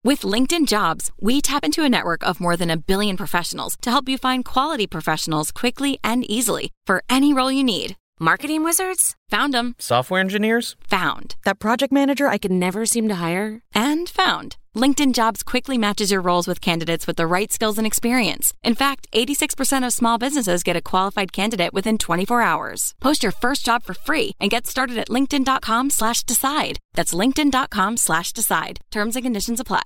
With LinkedIn Jobs, we tap into a network of more than 1 billion professionals to help you find quality professionals quickly and easily for any role you need. Marketing wizards? Found them. Software engineers? Found. That project manager I could never seem to hire? And found. LinkedIn Jobs quickly matches your roles with candidates with the right skills and experience. In fact, 86% of small businesses get a qualified candidate within 24 hours. Post your first job for free and get started at linkedin.com/decide. That's linkedin.com/decide. Terms and conditions apply.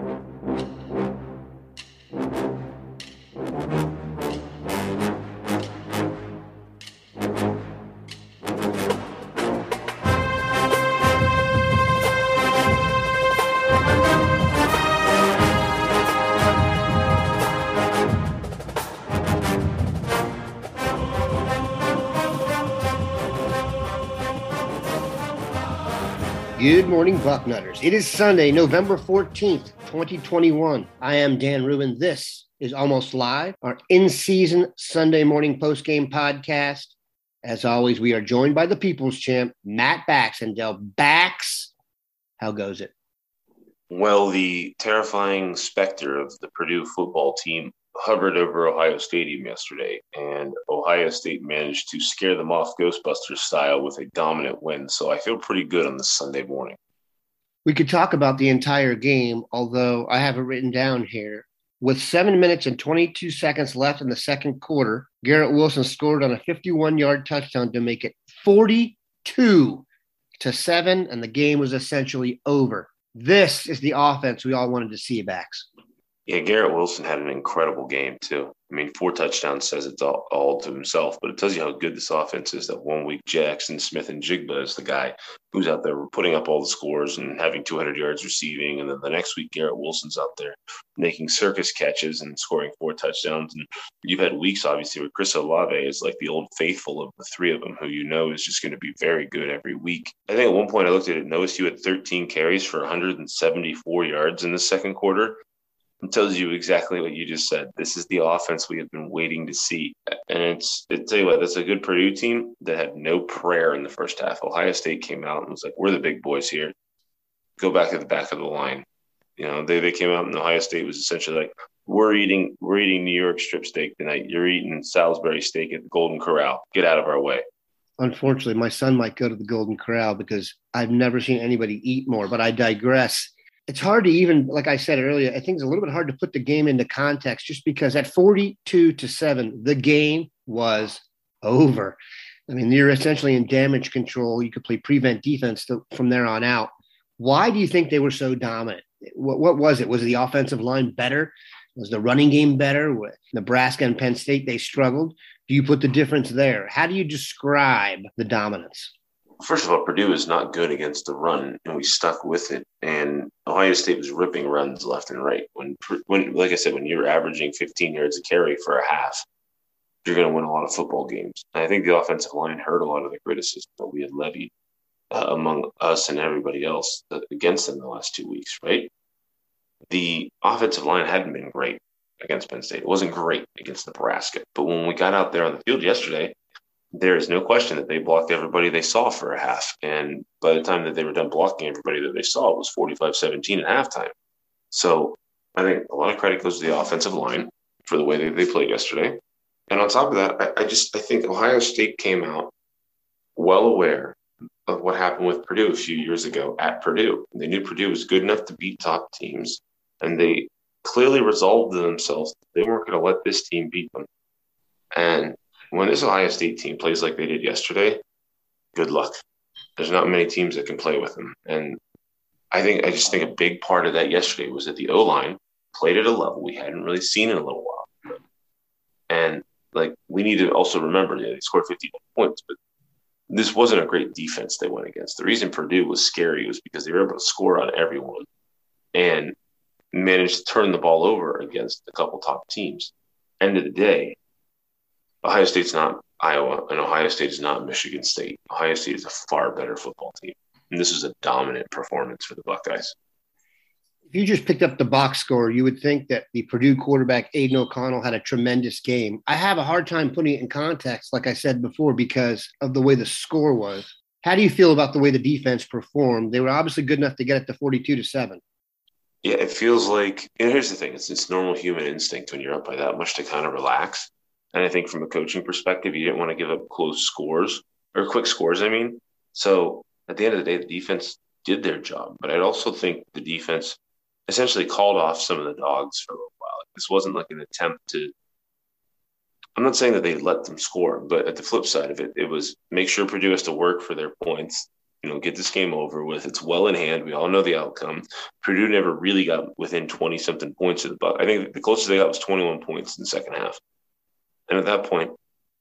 Good morning, Bucknutters. It is Sunday, November 14th, 2021. I am Dan Rubin. This is Almost Live, our in-season Sunday morning post-game podcast. As always, we are joined by the People's Champ, Matt Baxendale. Bax, how goes it? Well, the terrifying specter of the Purdue football team hovered over Ohio Stadium yesterday, and Ohio State managed to scare them off Ghostbusters style with a dominant win. So I feel pretty good on this Sunday morning. We could talk about the entire game, although I have it written down here. With 7 minutes and 22 seconds left in the second quarter, Garrett Wilson scored on a 51-yard touchdown to make it 42-7, and the game was essentially over. This is the offense we all wanted to see, Bax. Yeah, Garrett Wilson had an incredible game, too. I mean, 4 touchdowns says it's all to himself, but it tells you how good this offense is that 1 week Jackson Smith-Njigba is the guy who's out there putting up all the scores and having 200 yards receiving. And then the next week, Garrett Wilson's out there making circus catches and scoring 4 touchdowns. And you've had weeks, obviously, where Chris Olave is like the old faithful of the 3 of them, who you know is just going to be very good every week. I think at one point I looked at it and noticed you had 13 carries for 174 yards in the second quarter. It tells you exactly what you just said. This is the offense we have been waiting to see. And tell you what, that's a good Purdue team that had no prayer in the first half. Ohio State came out and was like, we're the big boys here. Go back to the back of the line. You know, they came out and Ohio State was essentially like, we're eating New York strip steak tonight. You're eating Salisbury steak at the Golden Corral. Get out of our way. Unfortunately, my son might go to the Golden Corral because I've never seen anybody eat more, but I digress. It's hard to even, like I said earlier, I think it's a little bit hard to put the game into context just because at 42-7, the game was over. I mean, you're essentially in damage control. You could play prevent defense from there on out. Why do you think they were so dominant? What was it? Was the offensive line better? Was the running game better? With Nebraska and Penn State, they struggled. Do you put the difference there? How do you describe the dominance? First of all, Purdue is not good against the run, and we stuck with it. And Ohio State was ripping runs left and right. When like I said, when you're averaging 15 yards a carry for a half, you're going to win a lot of football games. And I think the offensive line heard a lot of the criticism that we had levied among us and everybody else against them the last 2 weeks, right? The offensive line hadn't been great against Penn State. It wasn't great against Nebraska. But when we got out there on the field yesterday, there is no question that they blocked everybody they saw for a half. And by the time that they were done blocking everybody that they saw, it was 45-17 at halftime. So I think a lot of credit goes to the offensive line for the way that they played yesterday. And on top of that, I think Ohio State came out well aware of what happened with Purdue a few years ago at Purdue. They knew Purdue was good enough to beat top teams, and they clearly resolved to themselves that they weren't going to let this team beat them. And when this Ohio State team plays like they did yesterday, good luck. There's not many teams that can play with them. And I just think a big part of that yesterday was that the O-line played at a level we hadn't really seen in a little while. And we need to also remember they scored 51 points, but this wasn't a great defense they went against. The reason Purdue was scary was because they were able to score on everyone and managed to turn the ball over against a couple top teams. End of the day, Ohio State's not Iowa, and Ohio State is not Michigan State. Ohio State is a far better football team, and this is a dominant performance for the Buckeyes. If you just picked up the box score, you would think that the Purdue quarterback, Aiden O'Connell, had a tremendous game. I have a hard time putting it in context, like I said before, because of the way the score was. How do you feel about the way the defense performed? They were obviously good enough to get it to 42-7. Yeah, it feels like, and here's the thing, it's normal human instinct when you're up by that much to kind of relax. And I think from a coaching perspective, you didn't want to give up close scores or quick scores, I mean. So at the end of the day, the defense did their job. But I'd also think the defense essentially called off some of the dogs for a little while. This wasn't like an attempt to, I'm not saying that they let them score, but at the flip side of it, it was make sure Purdue has to work for their points, get this game over with. It's well in hand. We all know the outcome. Purdue never really got within 20-something points of the Buck. I think the closest they got was 21 points in the second half. And at that point,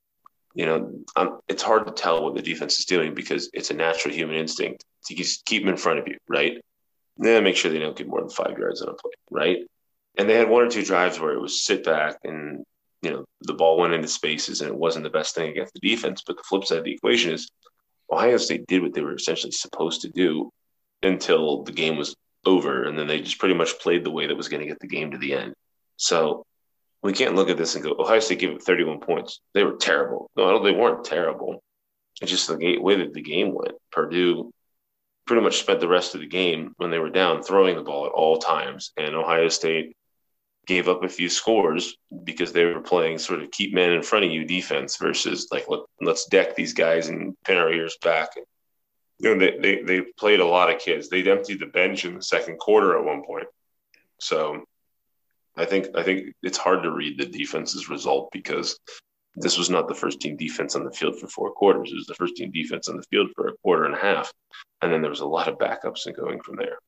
it's hard to tell what the defense is doing because it's a natural human instinct to just keep them in front of you, right? And then make sure they don't get more than 5 yards on a play, right? And they had one or two drives where it was sit back and, the ball went into spaces and it wasn't the best thing against the defense. But the flip side of the equation is Ohio State did what they were essentially supposed to do until the game was over. And then they just pretty much played the way that was going to get the game to the end. So we can't look at this and go, Ohio State gave it 31 points. They were terrible. No, they weren't terrible. It's just the way that the game went. Purdue pretty much spent the rest of the game when they were down throwing the ball at all times. And Ohio State gave up a few scores because they were playing sort of keep men in front of you defense versus like, let's deck these guys and pin our ears back. And, they played a lot of kids. They emptied the bench in the second quarter at one point. So I think it's hard to read the defense's result because this was not the first team defense on the field for 4 quarters. It was the first team defense on the field for a quarter and a half. And then there was a lot of backups and going from there.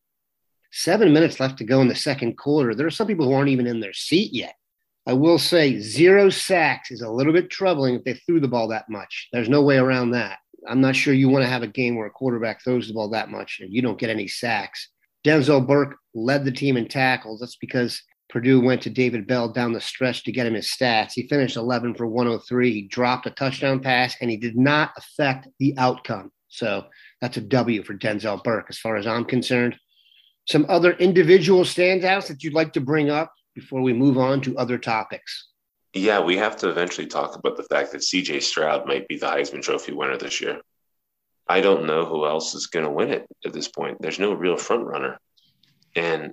7 minutes left to go in the second quarter. There are some people who aren't even in their seat yet. I will say 0 sacks is a little bit troubling if they threw the ball that much. There's no way around that. I'm not sure you want to have a game where a quarterback throws the ball that much and you don't get any sacks. Denzel Burke led the team in tackles. That's because Purdue went to David Bell down the stretch to get him his stats. He finished 11 for 103. He dropped a touchdown pass, and he did not affect the outcome. So that's a W for Denzel Burke as far as I'm concerned. Some other individual standouts that you'd like to bring up before we move on to other topics? Yeah, we have to eventually talk about the fact that C.J. Stroud might be the Heisman Trophy winner this year. I don't know who else is going to win it at this point. There's no real front runner. And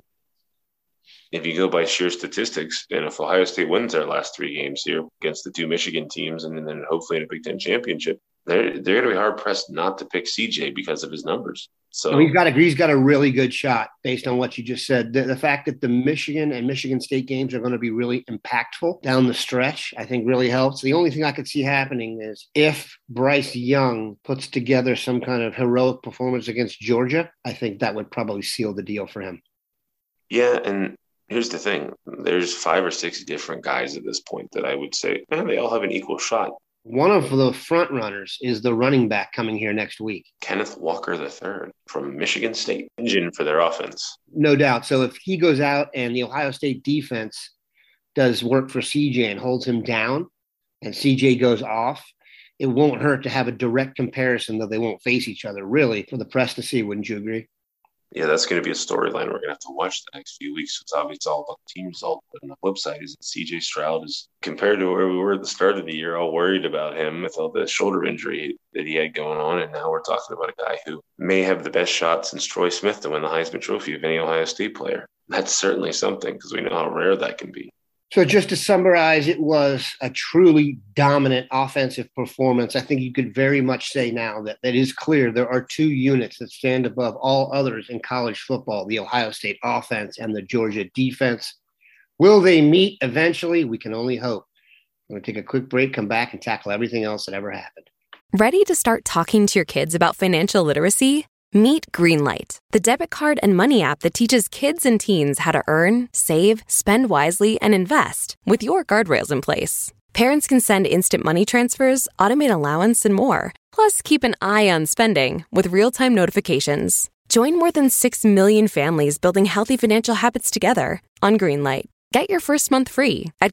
if you go by sheer statistics, and if Ohio State wins their last 3 games here against the 2 Michigan teams and then hopefully in a Big Ten championship, they're going to be hard-pressed not to pick CJ because of his numbers. So he's got a really good shot based on what you just said. The fact that the Michigan and Michigan State games are going to be really impactful down the stretch, I think really helps. The only thing I could see happening is if Bryce Young puts together some kind of heroic performance against Georgia, I think that would probably seal the deal for him. Yeah, and here's the thing. There's 5 or 6 different guys at this point that I would say, man, they all have an equal shot. One of the front runners is the running back coming here next week. Kenneth Walker III from Michigan State, engine for their offense. No doubt. So if he goes out and the Ohio State defense does work for CJ and holds him down and CJ goes off, it won't hurt to have a direct comparison, though they won't face each other, really, for the press to see. Wouldn't you agree? Yeah, that's going to be a storyline we're going to have to watch the next few weeks. It's obviously all about the team result. But on the flip side is that C.J. Stroud is, compared to where we were at the start of the year, all worried about him with all the shoulder injury that he had going on. And now we're talking about a guy who may have the best shot since Troy Smith to win the Heisman Trophy of any Ohio State player. That's certainly something because we know how rare that can be. So just to summarize, it was a truly dominant offensive performance. I think you could very much say now that it is clear there are 2 units that stand above all others in college football, the Ohio State offense and the Georgia defense. Will they meet eventually? We can only hope. I'm going to take a quick break, come back, and tackle everything else that ever happened. Ready to start talking to your kids about financial literacy? Meet Greenlight, the debit card and money app that teaches kids and teens how to earn, save, spend wisely, and invest with your guardrails in place. Parents can send instant money transfers, automate allowance, and more. Plus, keep an eye on spending with real-time notifications. Join more than 6 million families building healthy financial habits together on Greenlight. Get your first month free at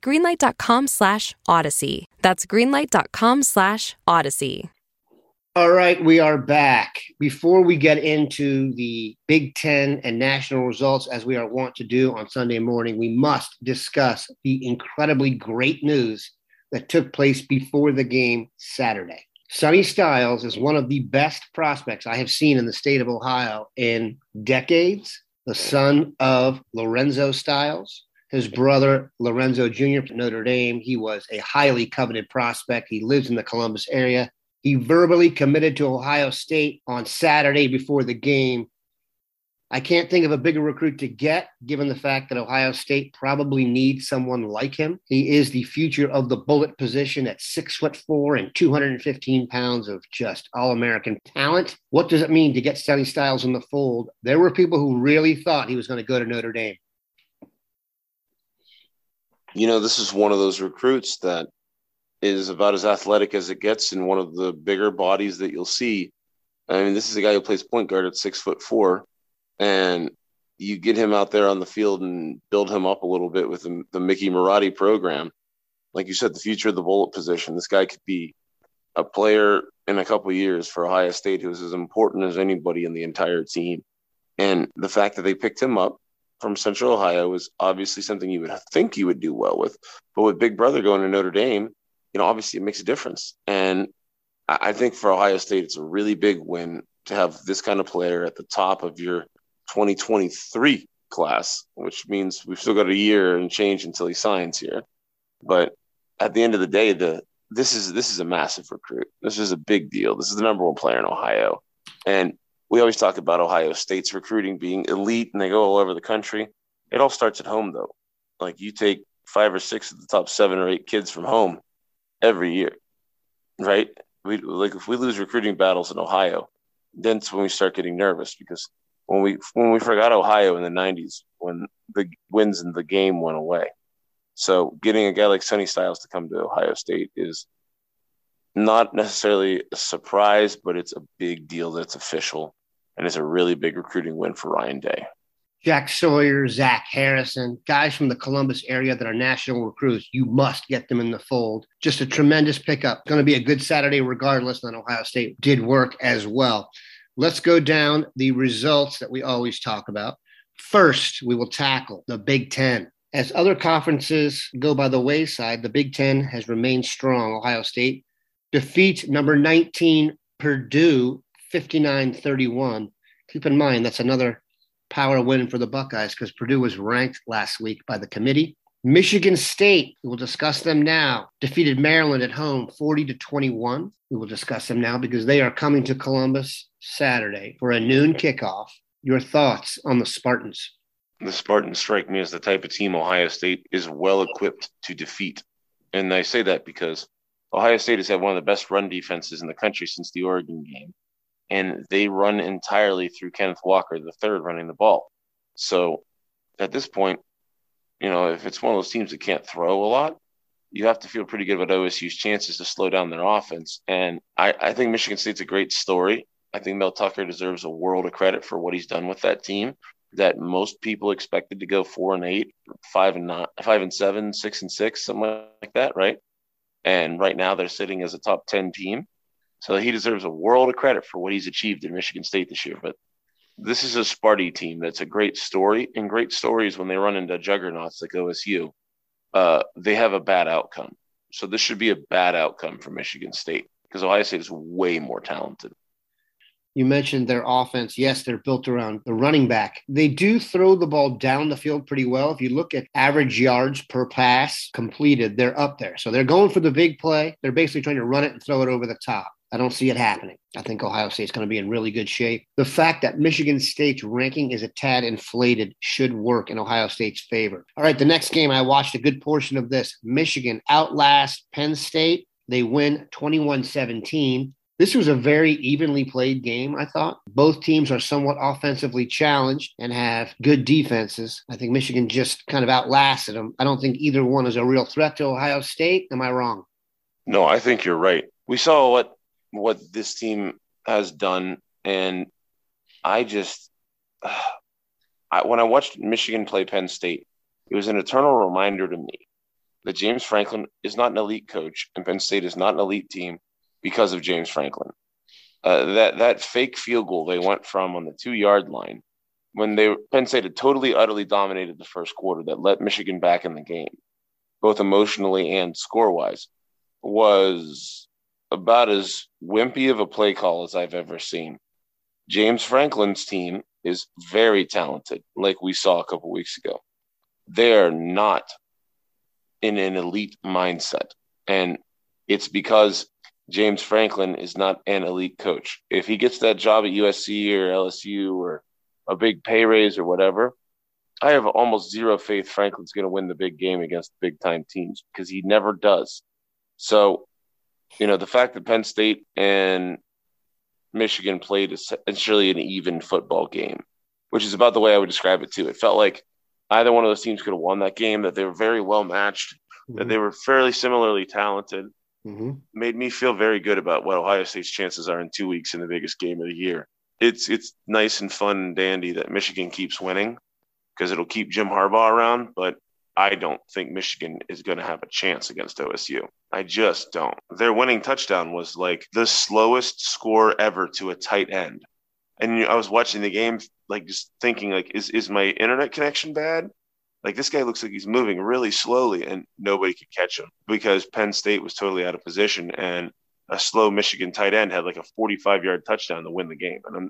greenlight.com/Odyssey. That's greenlight.com/Odyssey. All right, we are back. Before we get into the Big Ten and national results, as we are wont to do on Sunday morning, we must discuss the incredibly great news that took place before the game Saturday. Sonny Styles is one of the best prospects I have seen in the state of Ohio in decades. the son of Lorenzo Styles. His brother, Lorenzo Jr., at Notre Dame, he was a highly coveted prospect. He lives in the Columbus area. He verbally committed to Ohio State on Saturday before the game. I can't think of a bigger recruit to get, given the fact that Ohio State probably needs someone like him. He is the future of the bullet position at 6'4" and 215 pounds of just all-American talent. What does it mean to get Sonny Styles in the fold? There were people who really thought he was going to go to Notre Dame. You know, this is one of those recruits that is about as athletic as it gets and one of the bigger bodies that you'll see. I mean, this is a guy who plays point guard at 6'4", and you get him out there on the field and build him up a little bit with the Mickey Marotti program. Like you said, the future of the bullet position. This guy could be a player in a couple of years for Ohio State who is as important as anybody in the entire team. And the fact that they picked him up from Central Ohio is obviously something you would think he would do well with. But with Big Brother going to Notre Dame, you know, obviously it makes a difference. And I think for Ohio State, it's a really big win to have this kind of player at the top of your 2023 class, which means we've still got a year and change until he signs here. But at the end of the day, this is a massive recruit. This is a big deal. This is the number one player in Ohio. And we always talk about Ohio State's recruiting being elite and they go all over the country. It all starts at home, though. Like, you take 5 or 6 of the top 7 or 8 kids from home every year, right? If we lose recruiting battles in Ohio, then it's when we start getting nervous, because when we forgot Ohio in the 90s, when the wins in the game went away. So getting a guy like Sonny Styles to come to Ohio State is not necessarily a surprise, but it's a big deal that's official, and it's a really big recruiting win for Ryan Day. Jack Sawyer, Zach Harrison, guys from the Columbus area that are national recruits, you must get them in the fold. Just a tremendous pickup. Going to be a good Saturday regardless, and Ohio State did work as well. Let's go down the results that we always talk about. First, we will tackle the Big Ten. As other conferences go by the wayside, the Big Ten has remained strong. Ohio State defeats number 19 Purdue 59-31. Keep in mind, that's another power win for the Buckeyes because Purdue was ranked last week by the committee. Michigan State, we'll discuss them now, defeated Maryland at home 40-21. We will discuss them now because they are coming to Columbus Saturday for a noon kickoff. Your thoughts on the Spartans? The Spartans strike me as the type of team Ohio State is well equipped to defeat. And I say that because Ohio State has had one of the best run defenses in the country since the Oregon game. And they run entirely through Kenneth Walker, the third, running the ball. So at this point, you know, if it's one of those teams that can't throw a lot, you have to feel pretty good about OSU's chances to slow down their offense. And I think Michigan State's a great story. I think Mel Tucker deserves a world of credit for what he's done with that team that most people expected to go 4-8, 5-7, 6-6, something like that, right? And right now they're sitting as a top 10 team. So he deserves a world of credit for what he's achieved in Michigan State this year. But this is a Sparty team that's a great story, and great stories when they run into juggernauts like OSU, they have a bad outcome. So this should be a bad outcome for Michigan State because Ohio State is way more talented. You mentioned their offense. Yes, they're built around the running back. They do throw the ball down the field pretty well. If you look at average yards per pass completed, they're up there. So they're going for the big play. They're basically trying to run it and throw it over the top. I don't see it happening. I think Ohio State's going to be in really good shape. The fact that Michigan State's ranking is a tad inflated should work in Ohio State's favor. All right, the next game, I watched a good portion of this. Michigan outlast Penn State. They win 21-17. This was a very evenly played game, I thought. Both teams are somewhat offensively challenged and have good defenses. I think Michigan just kind of outlasted them. I don't think either one is a real threat to Ohio State. Am I wrong? No, I think you're right. We saw what this team has done, and when I watched Michigan play Penn State, it was an eternal reminder to me that James Franklin is not an elite coach and Penn State is not an elite team because of James Franklin. That fake field goal they went from on the 2-yard line when Penn State had totally, utterly dominated the first quarter that let Michigan back in the game, both emotionally and score-wise, was about as wimpy of a play call as I've ever seen. James Franklin's team is very talented, like we saw a couple weeks ago. They're not in an elite mindset. And it's because James Franklin is not an elite coach. If he gets that job at USC or LSU or a big pay raise or whatever, I have almost zero faith Franklin's going to win the big game against big-time teams because he never does. So, the fact that Penn State and Michigan played essentially an even football game, which is about the way I would describe it too. It felt like either one of those teams could have won that game, that they were very well matched, that they were fairly similarly talented, made me feel very good about what Ohio State's chances are in 2 weeks in the biggest game of the year. It's nice and fun and dandy that Michigan keeps winning because it'll keep Jim Harbaugh around, but I don't think Michigan is going to have a chance against OSU. I just don't. Their winning touchdown was like the slowest score ever to a tight end. And I was watching the game, like just thinking, like, is my internet connection bad? Like, this guy looks like he's moving really slowly, and nobody could catch him because Penn State was totally out of position, and a slow Michigan tight end had like a 45-yard touchdown to win the game. And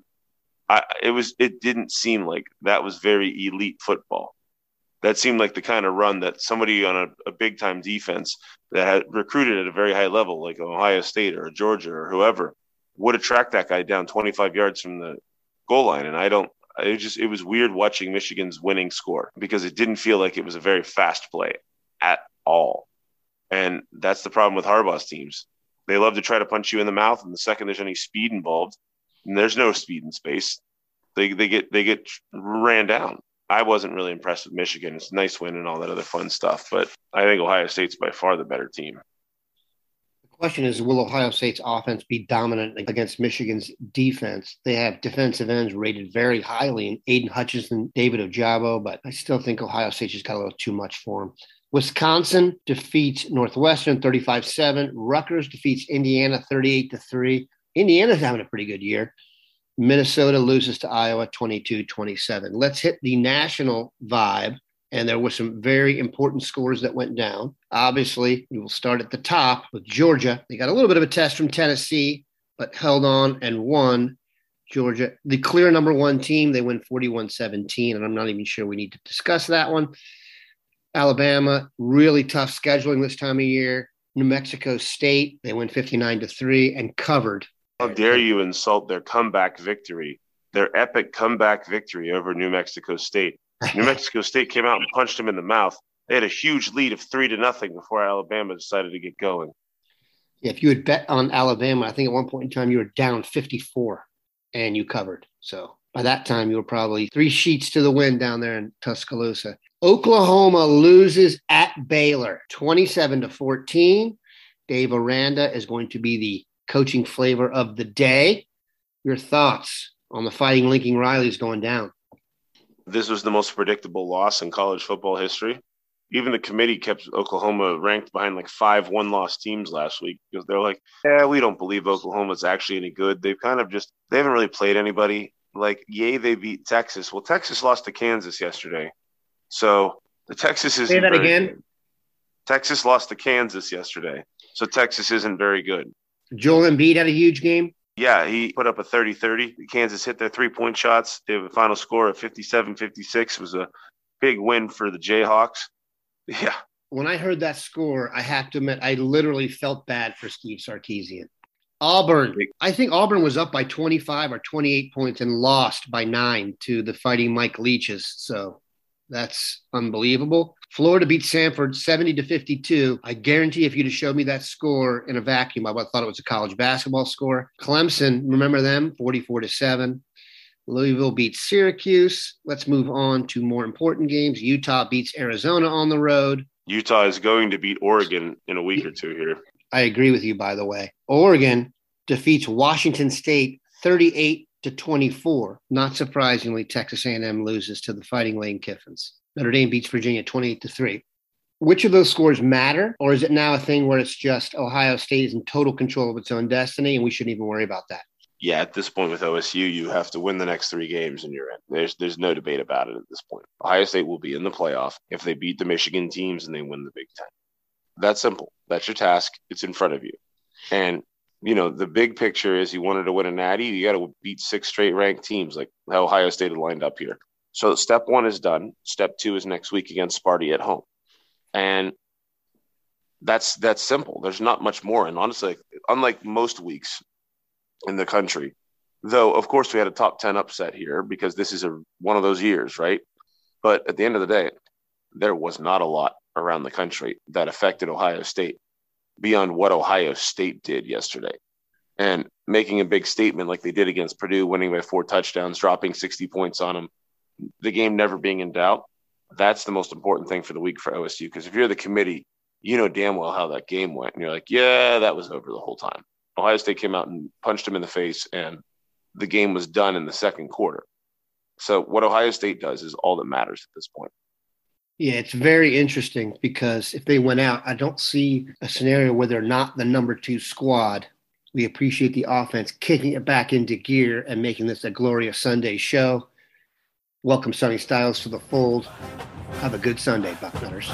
it didn't seem like that was very elite football. That seemed like the kind of run that somebody on a big-time defense that had recruited at a very high level, like Ohio State or Georgia or whoever, would have tracked that guy down 25 yards from the goal line. And it was weird watching Michigan's winning score because it didn't feel like it was a very fast play at all. And that's the problem with Harbaugh's teams. They love to try to punch you in the mouth, and the second there's any speed involved, and there's no speed in space, they get ran down. I wasn't really impressed with Michigan. It's a nice win and all that other fun stuff, but I think Ohio State's by far the better team. The question is, will Ohio State's offense be dominant against Michigan's defense? They have defensive ends rated very highly in Aiden Hutchinson, David Ojabo, but I still think Ohio State just got a little too much for them. Wisconsin defeats Northwestern 35-7. Rutgers defeats Indiana 38-3. Indiana's having a pretty good year. Minnesota loses to Iowa 22-27. Let's hit the national vibe. And there were some very important scores that went down. Obviously, we will start at the top with Georgia. They got a little bit of a test from Tennessee, but held on and won. Georgia, the clear number one team, they win 41-17, and I'm not even sure we need to discuss that one. Alabama, really tough scheduling this time of year. New Mexico State, they win 59-3 and covered. How dare you insult their comeback victory, their epic comeback victory over New Mexico State. New Mexico State came out and punched them in the mouth. They had a huge lead of 3-0 before Alabama decided to get going. Yeah, if you had bet on Alabama, I think at one point in time you were down 54 and you covered. So by that time you were probably 3 sheets to the wind down there in Tuscaloosa. Oklahoma loses at Baylor 27-14. Dave Aranda is going to be the coaching flavor of the day. Your thoughts on the Fighting Lincoln Riley's going down? This was the most predictable loss in college football history. Even the committee kept Oklahoma ranked behind like 5 one-loss teams last week because they're like, yeah, we don't believe Oklahoma's actually any good. They haven't really played anybody. Like, yay, they beat Texas. Well, Texas lost to Kansas yesterday. So the Texas isn't. Say that again. Good. Texas lost to Kansas yesterday. So Texas isn't very good. Joel Embiid had a huge game. Yeah, he put up a 30-30. Kansas hit their 3-point shots. They have a final score of 57-56. It was a big win for the Jayhawks. Yeah. When I heard that score, I have to admit, I literally felt bad for Steve Sarkisian. Auburn. I think Auburn was up by 25 or 28 points and lost by 9 to the Fighting Mike Leaches. So that's unbelievable. Florida beat Samford 70-52. I guarantee if you'd have showed me that score in a vacuum, I would have thought it was a college basketball score. Clemson, remember them? 44-7. Louisville beats Syracuse. Let's move on to more important games. Utah beats Arizona on the road. Utah is going to beat Oregon in a week or two here. I agree with you, by the way. Oregon defeats Washington State 38-24. Not surprisingly, Texas A&M loses to the Fighting Lane Kiffins. Notre Dame beats Virginia 28-3. Which of those scores matter, or is it now a thing where it's just Ohio State is in total control of its own destiny and we shouldn't even worry about that? Yeah, at this point with OSU, you have to win the next 3 games and you're in. There's no debate about it at this point. Ohio State will be in the playoff if they beat the Michigan teams and they win the Big Ten. That's simple. That's your task. It's in front of you. And the big picture is you wanted to win a natty, you got to beat 6 straight ranked teams like how Ohio State had lined up here. So step 1 is done. Step 2 is next week against Sparty at home. And that's simple. There's not much more. And honestly, unlike most weeks in the country, though, of course, we had a top 10 upset here because this is one of those years, right? But at the end of the day, there was not a lot around the country that affected Ohio State beyond what Ohio State did yesterday. And making a big statement like they did against Purdue, winning by 4 touchdowns, dropping 60 points on them, the game never being in doubt, that's the most important thing for the week for OSU. Because if you're the committee, you know damn well how that game went. And you're like, yeah, that was over the whole time. Ohio State came out and punched him in the face, and the game was done in the second quarter. So what Ohio State does is all that matters at this point. Yeah, it's very interesting because if they went out, I don't see a scenario where they're not the number 2 squad. We appreciate the offense kicking it back into gear and making this a glorious Sunday show. Welcome Sonny Styles to the fold. Have a good Sunday, Bucknutters.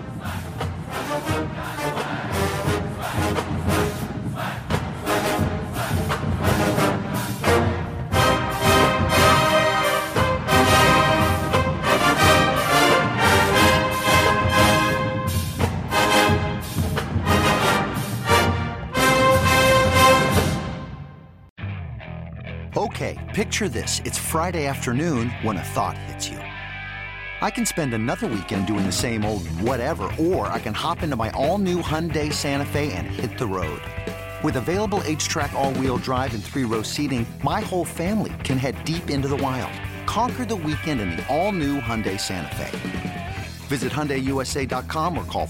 Okay, picture this. It's Friday afternoon when a thought hits you. I can spend another weekend doing the same old whatever, or I can hop into my all-new Hyundai Santa Fe and hit the road. With available H-Track all-wheel drive and 3-row seating, my whole family can head deep into the wild. Conquer the weekend in the all-new Hyundai Santa Fe. Visit HyundaiUSA.com or call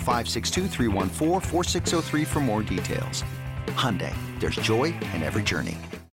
562-314-4603 for more details. Hyundai, there's joy in every journey.